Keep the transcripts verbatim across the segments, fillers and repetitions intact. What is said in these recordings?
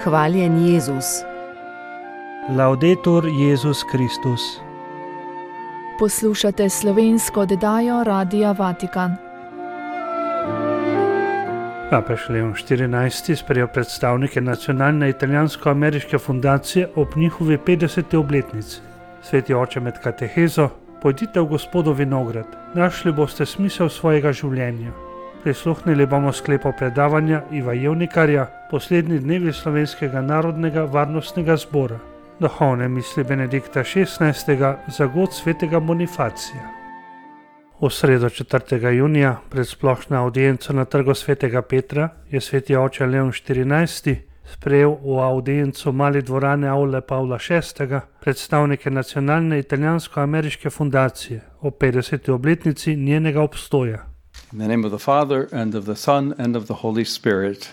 Hvaljen Jezus. Laudetur Jezus Kristus. Poslušate slovensko oddajo Radia Vatikan. Papež Leon štirinajsti sprejel predstavnike nacionalne italijansko-ameriške fundacije ob njihovi petdeseti obletnici. Sveti oče med katehezo: pojdite v Gospodov vinograd, našli boste smisel svojega življenja. Prisluhnili bomo sklepu predavanja Iva Jevnikarja, poslednji dnevi Slovenskega narodnega varnostnega zbora. Duhovne misli Benedikta šestnajstega za god svetega Bonifacija. V sredo četrtega junija pred splošno avdienco na trgu svetega Petra je sveti oče Leon štirinajsti sprejel v audiencu mali dvorane Aule Pavla šestega predstavnike nacionalne italijansko-ameriške fundacije o petdeseti obletnici njenega obstoja. In the name of the Father, and of the Son, and of the Holy Spirit.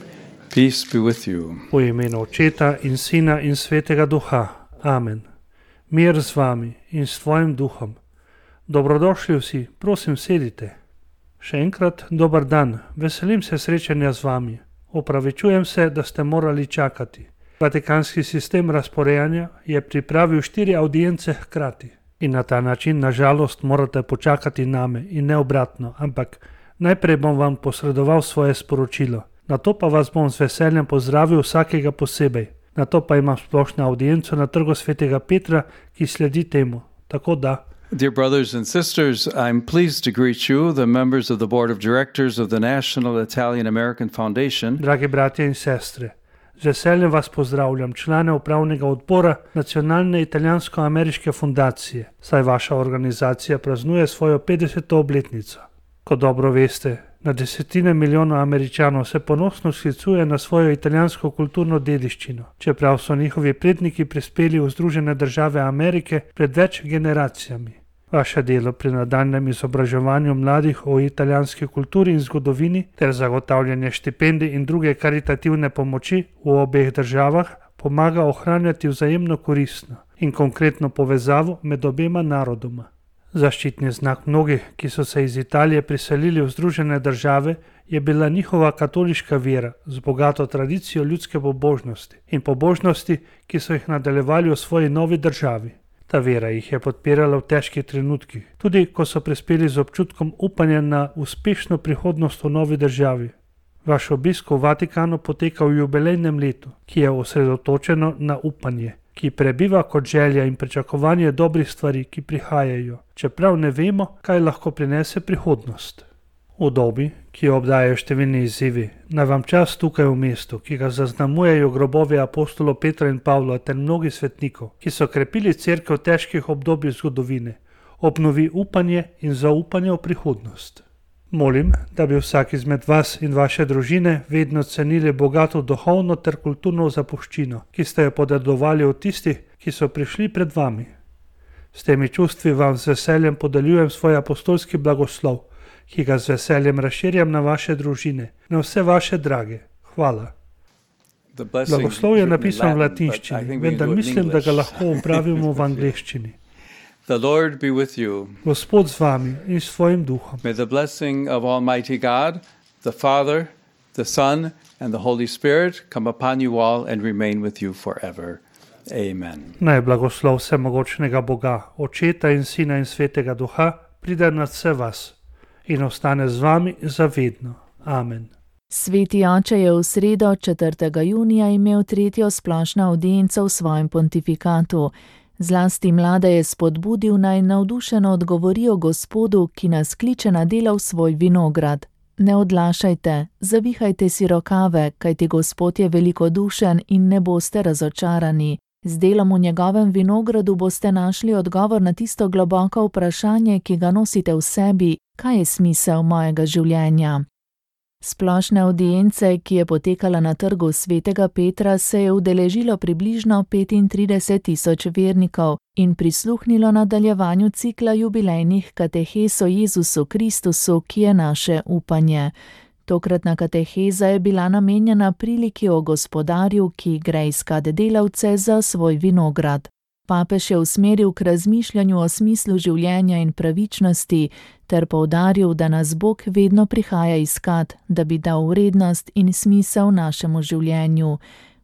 Peace be with you. V imenu Očeta in Sina in Svetega Duha. Amen. Mir z vami in s tvojim duhom. Dobrodošli vsi, prosim sedite. Še enkrat dober dan, veselim se srečanja z vami. Opravičujem se, da ste morali čakati. Vatikanski sistem razporejanja je pripravil štiri audience hkrati. In na ta način, na žalost, morate počakati name in ne obratno, ampak najprej bom vam posredoval svoje sporočilo. Nato pa vas bom z veseljem pozdravil vsakega posebej. Nato pa imam splošno audienco na trgu svetega Petra, ki sledi temu. Tako da. Dear brothers and sisters, I'm pleased to greet you, the members of the Board of Directors of the National Italian-American Foundation. Dragi bratje in sestre, z veseljem vas pozdravljam, člane upravnega odbora Nacionalne italijansko-ameriške fundacije, saj vaša organizacija praznuje svojo petdeseto obletnico. Kot dobro veste, na desetine milijonov Američanov se ponosno sklicuje na svojo italijansko kulturno dediščino, čeprav so njihovi predniki prispeli v Združene države Amerike pred več generacijami. Vaše delo pri nadaljnjem izobraževanju mladih o italijanski kulturi in zgodovini ter zagotavljanje štipendij in druge karitativne pomoči v obeh državah pomaga ohranjati vzajemno koristno in konkretno povezavo med obema narodoma. Zaščitni znak mnogih, ki so se iz Italije priselili v Združene države, je bila njihova katoliška vera z bogato tradicijo ljudske pobožnosti in pobožnosti, ki so jih nadaljevali v svoji novi državi. Ta vera jih je podpirala v težkih trenutkih, tudi ko so prispeli z občutkom upanja na uspešno prihodnost v novi državi. Vaš obisk v Vatikanu poteka v jubilejnem letu, ki je osredotočeno na upanje, ki prebiva kot želja in pričakovanje dobrih stvari, ki prihajajo, čeprav ne vemo, kaj lahko prinese prihodnost. V dobi, ki jo obdajajo številni izzivi, naj vam čas tukaj v mestu, ki ga zaznamujejo grobovi apostolov Petra in Pavla ter mnogih svetnikov, ki so krepili cerkev v težkih obdobjih zgodovine, obnovi upanje in zaupanje v prihodnost. Molim, da bi vsak izmed vas in vaše družine vedno cenili bogato duhovno ter kulturno zapuščino, ki ste jo podedovali od tistih, ki so prišli pred vami. S temi čustvi vam z veseljem podeljujem svoj apostolski blagoslov, ki ga z veseljem razširjam na vaše družine, na vse vaše drage. Hvala. Blagoslov je napisan v latinščini, vendar mislim, da ga lahko upravimo v angleščini. The Lord be with you. Gospod z vami in s svojim duhom. May the blessing of Almighty God, the Father, the Son, and the Holy Spirit come upon you all and remain with you forever. Amen. Naj blagoslov vsemogočnega Boga, Očeta in Sina in Svetega Duha, pride nad vse vas in ostane z vami zavedno. Amen. Sveti oče je v sredo četrtega junija imel tretjo splošno avdienco v svojem pontifikatu. Zlasti mlade je spodbudil, naj navdušeno odgovorijo Gospodu, ki nas kliče na delo v svoj vinograd. Ne odlašajte, zavihajte si rokave, kajti Gospod je velikodušen in ne boste razočarani. Z delom v njegovem vinogradu boste našli odgovor na tisto globoko vprašanje, ki ga nosite v sebi: kaj je smisel mojega življenja? Splošne avdience, ki je potekala na trgu svetega Petra, se je udeležilo približno petintrideset tisoč vernikov in prisluhnilo nadaljevanju cikla jubilejnih katehez o Jezusu Kristusu, ki je naše upanje. Tokratna kateheza je bila namenjena priliki o Gospodarju, ki gre iskat delavce za svoj vinograd. Papež je usmeril k razmišljanju o smislu življenja in pravičnosti ter poudaril, da nas Bog vedno prihaja iskat, da bi dal vrednost in smisel našemu življenju.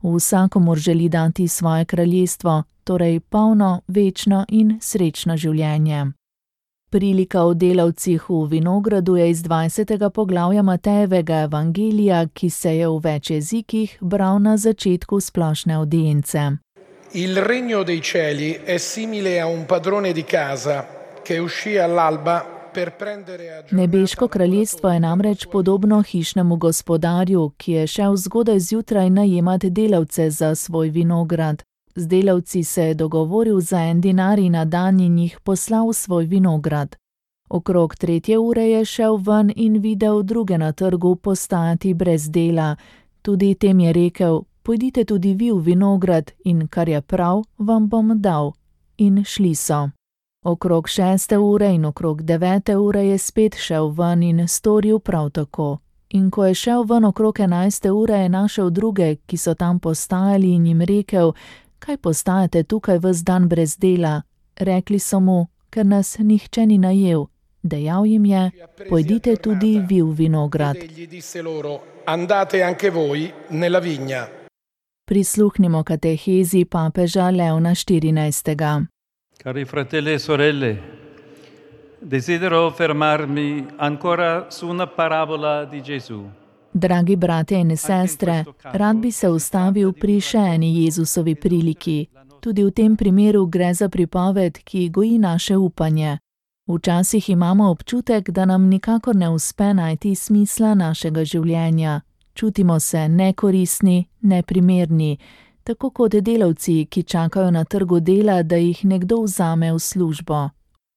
Vsakomur želi dati svoje kraljestvo, torej polno, večno in srečno življenje. Prilika o delavcih v vinogradu je iz dvajsetega poglavja Matejevega evangelija, ki se je v več jezikih bral na začetku splošne audience. Il regno dei cieli è simile a un padrone di casa che uscì all'alba per prendere a giornata. Nebeško kraljestvo je namreč podobno hišnemu gospodarju, ki je šel zgodaj zjutraj najemat delavce za svoj vinograd. Z delavci se je dogovoril za en dinar in na dan in jih poslal v svoj vinograd. Okrog tretje ure je šel ven in videl druge na trgu postajati brez dela. Tudi tem je rekel: pojdite tudi vi v vinograd in kar je prav, vam bom dal. In šli so. Okrog šeste ure in okrog devete ure je spet šel ven in storil prav tako. In ko je šel ven okrog enajste ure, je našel druge, ki so tam postajali, in jim rekel: kaj postajate tukaj ves dan brez dela? Rekli so mu: ker nas nihče ni najel. Dejal jim je: pojdite tudi vi v vinograd. Andate anche voi nella vigna. Prisluhnimo katehezi papeža Leona štirinajstega. Cari fratelli e sorelle, desidero fermarmi ancora su una parabola di Gesù. Dragi bratje in sestre, rad bi se ustavil pri še eni Jezusovi priliki. Tudi v tem primeru gre za pripoved, ki goji naše upanje. Včasih imamo občutek, da nam nikakor ne uspe najti smisla našega življenja. Čutimo se nekoristni, neprimerni, tako kot delavci, ki čakajo na trgu dela, da jih nekdo vzame v službo.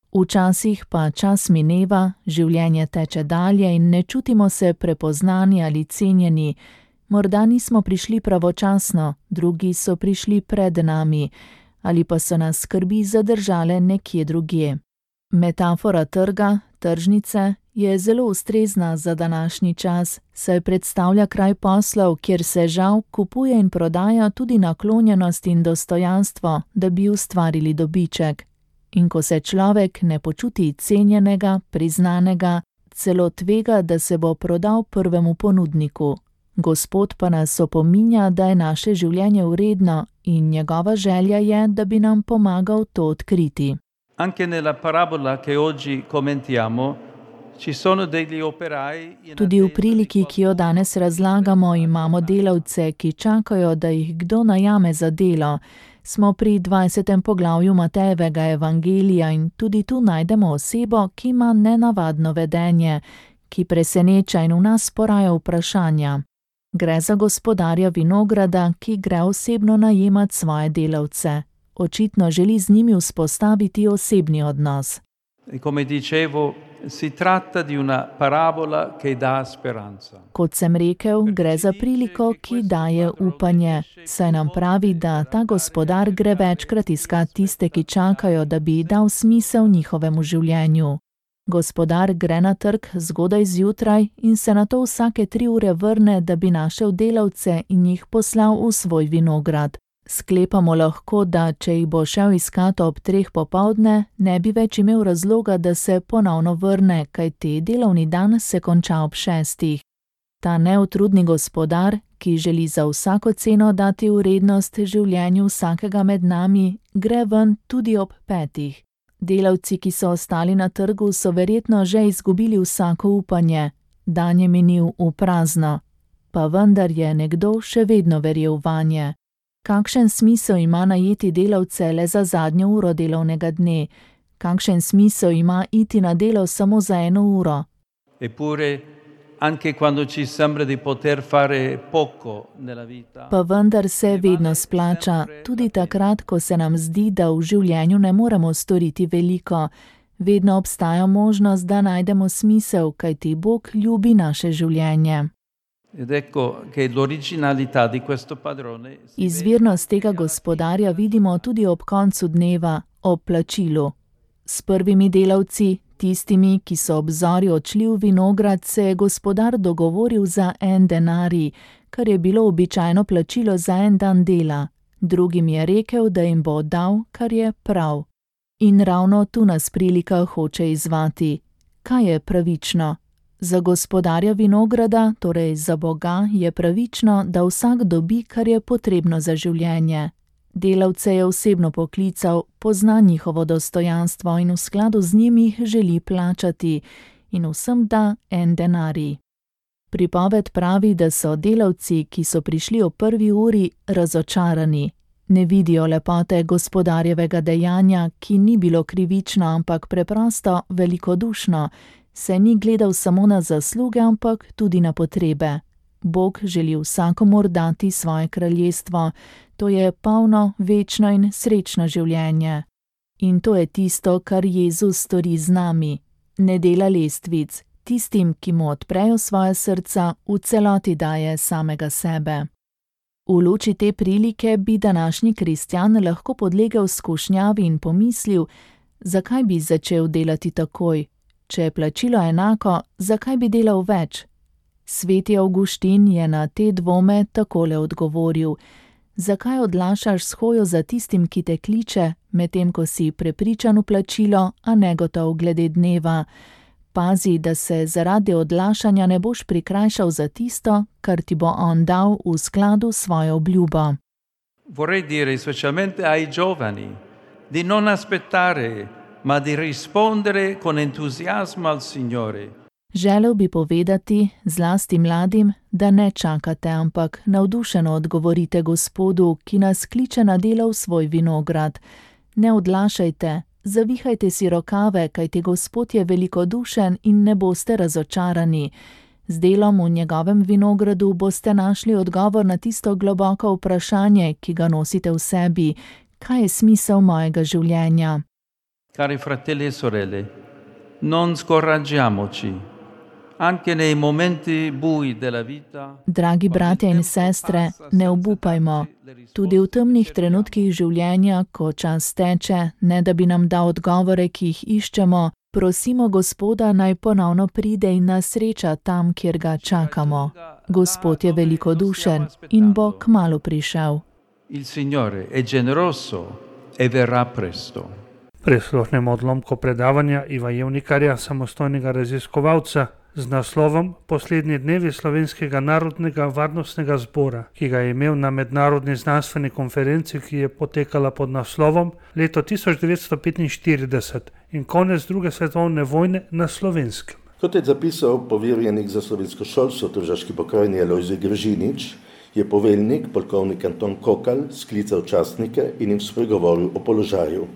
Včasih pa čas mineva, življenje teče dalje in ne čutimo se prepoznani ali cenjeni. Morda nismo prišli pravočasno, drugi so prišli pred nami, ali pa so nas skrbi zadržale nekje drugje. Metafora trga, tržnice, je zelo ustrezna za današnji čas, saj predstavlja kraj poslov, kjer se žal kupuje in prodaja tudi naklonjenost in dostojanstvo, da bi ustvarili dobiček. In ko se človek ne počuti cenjenega, priznanega, celo tvega, da se bo prodal prvemu ponudniku. Gospod pa nas opominja, da je naše življenje vredno in njegova želja je, da bi nam pomagal to odkriti. Anche nella parabola che oggi commentiamo ci sono degli operai. Tudi v priliki, ki jo danes razlagamo, imamo delavce, ki čakajo, da jih kdo najame za delo. Smo pri dvajsetem poglavju Matejevega evangelija in tudi tu najdemo osebo, ki ima nenavadno vedenje, ki preseneča in v nas poraja vprašanja. Gre za gospodarja vinograda, ki gre osebno najemat svoje delavce. Očitno želi z njimi vzpostaviti osebni odnos. Come dicevo, si tratta di una parabola che dà speranza. Kot sem rekel, gre za priliko, ki daje upanje, saj nam pravi, da ta gospodar gre večkrat iskat tiste, ki čakajo, da bi dal smisel njihovemu življenju. Gospodar gre na trg zgodaj zjutraj in se nato vsake tri ure vrne, da bi našel delavce in jih poslal v svoj vinograd. Sklepamo lahko, da če jih bo šel iskat ob treh popoldne, ne bi več imel razloga, da se ponovno vrne, kajti delovni dan se konča ob šestih. Ta neutrudni gospodar, ki želi za vsako ceno dati vrednost življenju vsakega med nami, gre ven tudi ob petih. Delavci, ki so ostali na trgu, so verjetno že izgubili vsako upanje. Dan je minil v prazno. Pa vendar je nekdo še vedno verjel vanje. Kakšen smisel ima najeti delavce le za zadnjo uro delovnega dne? Kakšen smisel ima iti na delo samo za eno uro? Eppure, anche quando ci sembra di poter fare poco nella vita. Pa vendar se vedno splača, tudi takrat, ko se nam zdi, da v življenju ne moremo storiti veliko. Vedno obstaja možnost, da najdemo smisel, kajti Bog ljubi naše življenje. Ed ecco che l'originalità di questo padrone. Izvirnost tega gospodarja vidimo tudi ob koncu dneva, ob plačilu. S prvimi delavci, tistimi, ki so ob zori odšli v vinograd, se je gospodar dogovoril za en denarij, kar je bilo običajno plačilo za en dan dela. Drugim je rekel, da jim bo dal, kar je prav. In ravno tu nas prilika hoče izzvati. Kaj je pravično? Za gospodarja vinograda, torej za Boga, je pravično, da vsak dobi, kar je potrebno za življenje. Delavce je osebno poklical, pozna njihovo dostojanstvo in v skladu z njimi jih želi plačati in vsem da en denarij. Pripoved pravi, da so delavci, ki so prišli o prvi uri, razočarani. Ne vidijo lepote gospodarjevega dejanja, ki ni bilo krivično, ampak preprosto velikodušno, se ni gledal samo na zasluge, ampak tudi na potrebe. Bog želi vsakomur dati svoje kraljestvo, to je polno, večno in srečno življenje. In to je tisto, kar Jezus stori z nami. Ne dela lestvic, tistim, ki mu odprejo svoje srca, v celoti daje samega sebe. V luči te prilike bi današnji kristjan lahko podlegel skušnjavi in pomislil, zakaj bi začel delati takoj. Če je plačilo enako, zakaj bi delal več? Sveti Avguštin je na te dvome takole odgovoril: zakaj odlašaš s hojo za tistim, ki te kliče, medtem ko si prepričan v plačilo, a negotov glede dneva? Pazi, da se zaradi odlašanja ne boš prikrajšal za tisto, kar ti bo on dal v skladu s svojo obljubo. Vorrei dire specialmente ai giovani di non aspettare, ma di rispondere con entusiasmo al Signore. Želel bi povedati, zlasti mladim, da ne čakate, ampak navdušeno odgovorite Gospodu, ki nas kliče na delo v svoj vinograd. Ne odlašajte, zavihajte si rokave, kajti Gospod je velikodušen in ne boste razočarani. Z delom v njegovem vinogradu boste našli odgovor na tisto globoko vprašanje, ki ga nosite v sebi: kaj je smisel mojega življenja? Cari fratelli e sorelle, non scoraggiamoci. Anche nei momenti bui della vita. Dragi bratje in sestre, ne obupajmo. Tudi v temnih trenutkih življenja, ko čas teče, ne da bi nam dal odgovore, ki jih iščemo, prosimo Gospoda, naj ponovno pride in nas sreča tam, kjer ga čakamo. Gospod je velikodušen in bo kmalu prišel. Il Signore è generoso e verrà presto. Prisluhnemo odlomku predavanja Iva Jevnikarja, samostojnega raziskovalca, z naslovom Poslednji dnevi Slovenskega narodnega varnostnega zbora, ki ga je imel na mednarodni znanstveni konferenci, ki je potekala pod naslovom Leto tisoč devetsto petinštirideset in konec druge svetovne vojne na Slovenskem. Kot je zapisal poverjenik za slovensko šolstvo v Tržaški pokrajini Alojzij Gržinič, je poveljnik, polkovnik Anton Kokalj, sklical častnike in jim spregovoril o položaju.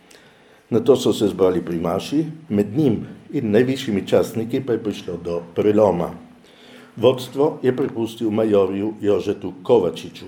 Nato so se zbrali primaši, med njim in najvišjimi častniki pa je prišlo do preloma. Vodstvo je prepustil majorju Jožetu Kovačiču.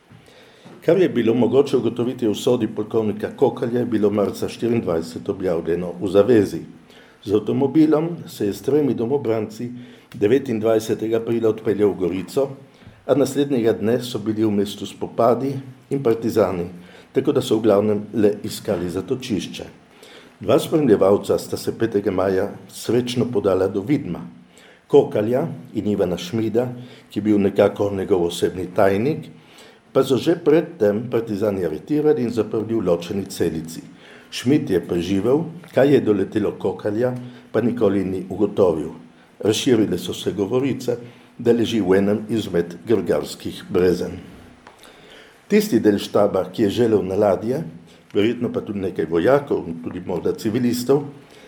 Kar je bilo mogoče ugotoviti v sodi polkovnika Kokalja, je bilo marca štiriindvajset objavljeno v zavezi. Z avtomobilom se je s tremi domobranci devetindvajsetega aprila odpeljal v Gorico, a naslednjega dne so bili v mestu spopadi in partizani, tako da so v glavnem le iskali zatočišče. Dva spremljevalca sta se petega maja srečno podala do Vidma. Kokalja in Ivana Šmida, ki je bil nekako njegov osebni tajnik, pa so že predtem partizani aretirali in zaprli v ločeni celici. Šmid je preživel, kaj je doletelo Kokalja, pa nikoli ni ugotovil. Razširile so se govorice, da leži v enem izmed grgarskih brezen. Tisti del štaba, ki je želel na ladje, verjetno pa tudi nekaj vojakov, tudi morda civilistov,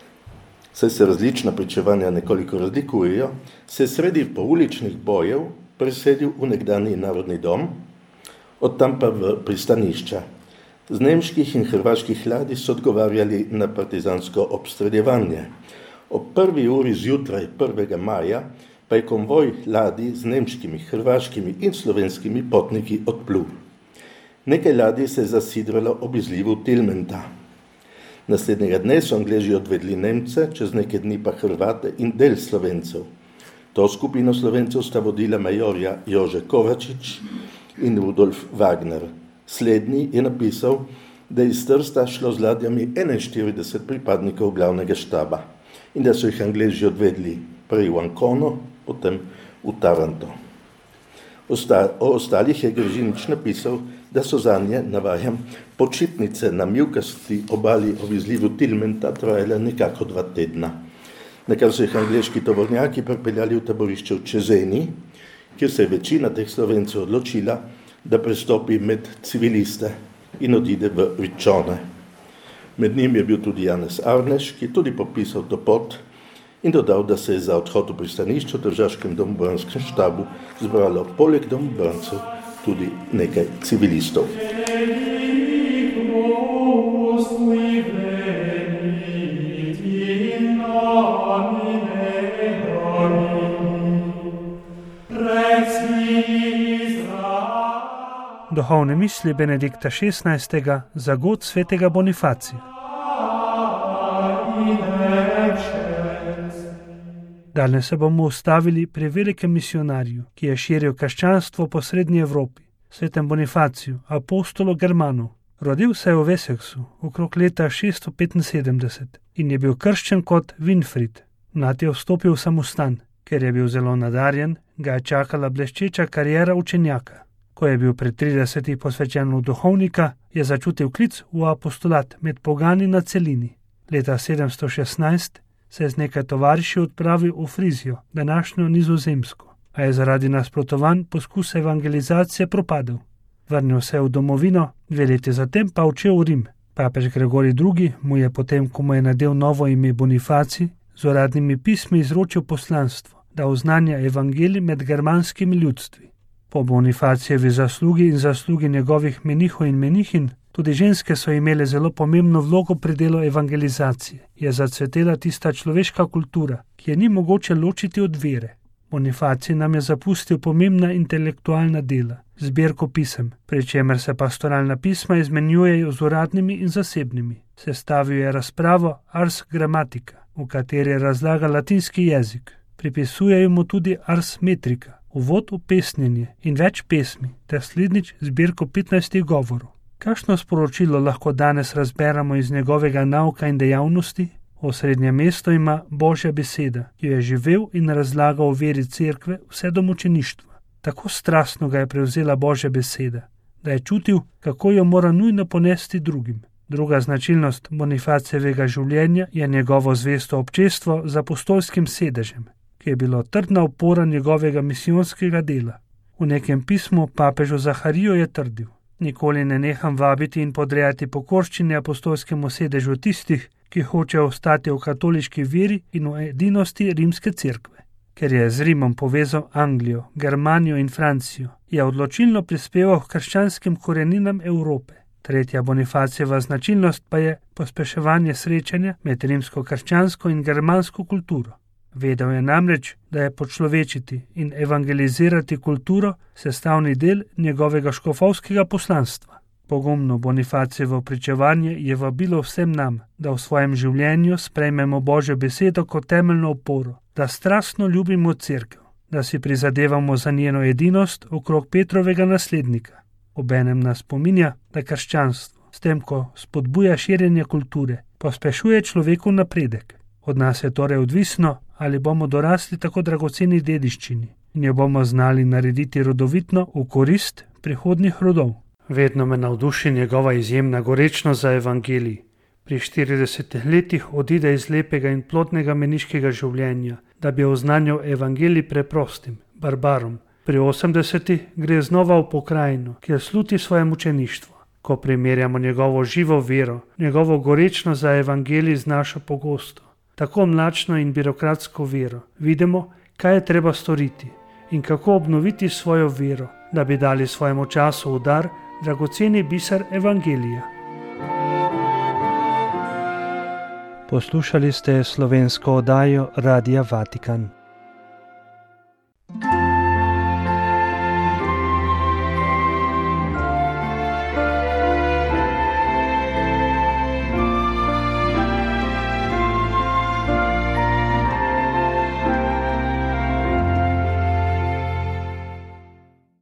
saj se različna pričevanja nekoliko razlikujejo, se je sredi pouličnih bojev preselil v nekdanji narodni dom, od tam pa v pristanišča. Z nemških in hrvaških ladij so odgovarjali na partizansko obstreljevanje. Ob prvi uri zjutraj prvega maja pa je konvoj ladij z nemškimi, hrvaškimi in slovenskimi potniki odplul. Nekaj ladij se je zasidralo ob izlivu Tilmenta. Naslednjega dne so Angleži odvedli Nemce, čez nekaj dni pa Hrvate in del Slovencev. To skupino Slovencev sta vodila majorja Jože Kovačič in Rudolf Wagner. Slednji je napisal, da je iz Trsta šlo z ladjami enainštirideset pripadnikov glavnega štaba in da so jih Angleži odvedli prej v Ancono, potem v Taranto. O ostalih je Gržinič napisal, da so zanje, navajam, počitnice na mivkasti obali ob izlivu Tilmenta trajale nekako dva tedna. nakar so jih angleški tovornjaki pripeljali v taborišče v Čezeni, kjer se je večina teh Slovencev odločila, da prestopi med civiliste in odide v Riccione. Med njim je bil tudi Janez Arneš, ki je tudi popisal to pot in dodal, da se je za odhod v pristanišče v tržaškem domobranskem štabu zbralo poleg domobrancev tudi nekaj civilistov. Duhovne misli Benedikta šestnajstega za god svetega Bonifacija. Danes se bomo ustavili pri velikem misionarju, ki je širil krščanstvo po srednji Evropi, svetem Bonifaciju, apostolu Germanu. Rodil se je v Wessexu okrog leta šeststo petinsedemdeset in je bil krščen kot Winfried. Mlad je vstopil v samostan, ker je bil zelo nadarjen, ga je čakala bleščeča kariera učenjaka. Ko je bil pri tridesetih posvečen v duhovnika, je začutil klic v apostolat med pogani na celini. Leta sedemsto šestnajst se je z nekaj tovariši odpravil v Frizijo, današnjo Nizozemsko, a je zaradi nasprotovanj poskus evangelizacije propadel. Vrnil se je v domovino, dve leti zatem pa odšel v Rim. Papež Gregorij drugi mu je potem, ko mu je nadel novo ime Bonifacij, z uradnimi pismi izročil poslanstvo, da oznanja evangelij med germanskimi ljudstvi. Po Bonifacijevi zaslugi in zaslugi njegovih menihov in menihin, tudi ženske so imele zelo pomembno vlogo pri delu evangelizacije. Je zacvetela tista človeška kultura, ki je ni mogoče ločiti od vere. Bonifacij nam je zapustil pomembna intelektualna dela, zbirko pisem, pri čemer se pastoralna pisma izmenjujejo z uradnimi in zasebnimi. Sestavil je razpravo Ars Grammatica, v kateri razlaga latinski jezik. Pripisujejo mu tudi Ars Metrica, uvod v pesnjenje in več pesmi, ter slednjič zbirko petnajstih govorov. Kakšno sporočilo lahko danes razberemo iz njegovega nauka in dejavnosti? Osrednje mesto ima Božja beseda, ki jo je živel in razlagal o veri cerkve vse do mučeništva. Tako strastno ga je prevzela Božja beseda, da je čutil, kako jo mora nujno ponesti drugim. Druga značilnost Bonifacijevega življenja je njegovo zvesto občestvo z apostolskim sedežem, ki je bilo trdna opora njegovega misijonskega dela. V nekem pismu papežu Zahariju je trdil: nikoli ne neham vabiti in podrejati pokorščine apostolskemu sedežu tistih, ki hočejo ostati v katoliški veri in v edinosti rimske cerkve. Ker je z Rimom povezal Anglijo, Germanijo in Francijo, je odločilno prispeval k krščanskim koreninam Evrope. Tretja Bonifacijeva značilnost pa je pospeševanje srečanja med rimsko krščansko in germansko kulturo. Vedel je namreč, da je počlovečiti in evangelizirati kulturo sestavni del njegovega škofovskega poslanstva. Pogumno Bonifacijevo pričevanje je vabilo vsem nam, da v svojem življenju sprejmemo Božjo besedo kot temeljno oporo, da strastno ljubimo cerkev, da si prizadevamo za njeno edinost okrog Petrovega naslednika. Obenem nas spominja, da krščanstvo, s tem ko spodbuja širjenje kulture, pospešuje človekov napredek. Od nas je torej odvisno, ali bomo dorasli tako dragoceni dediščini in jo bomo znali narediti rodovitno v korist prihodnjih rodov. Vedno me navduši njegova izjemna gorečnost za evangelij. Pri štiridesetih letih odide iz lepega in plodnega meniškega življenja, da bi oznanjal evangelij preprostim, barbarom. Pri osemdesetih gre znova v pokrajino, kjer sluti svoje mučeništvo. Ko primerjamo njegovo živo vero, njegovo gorečnost za evangelij z našo pogosto, tako mlačno in birokratsko vero, vidimo, kaj je treba storiti in kako obnoviti svojo vero, da bi dali svojemu času v dar dragoceni biser evangelija. Poslušali ste slovensko oddajo Radia Vatikan.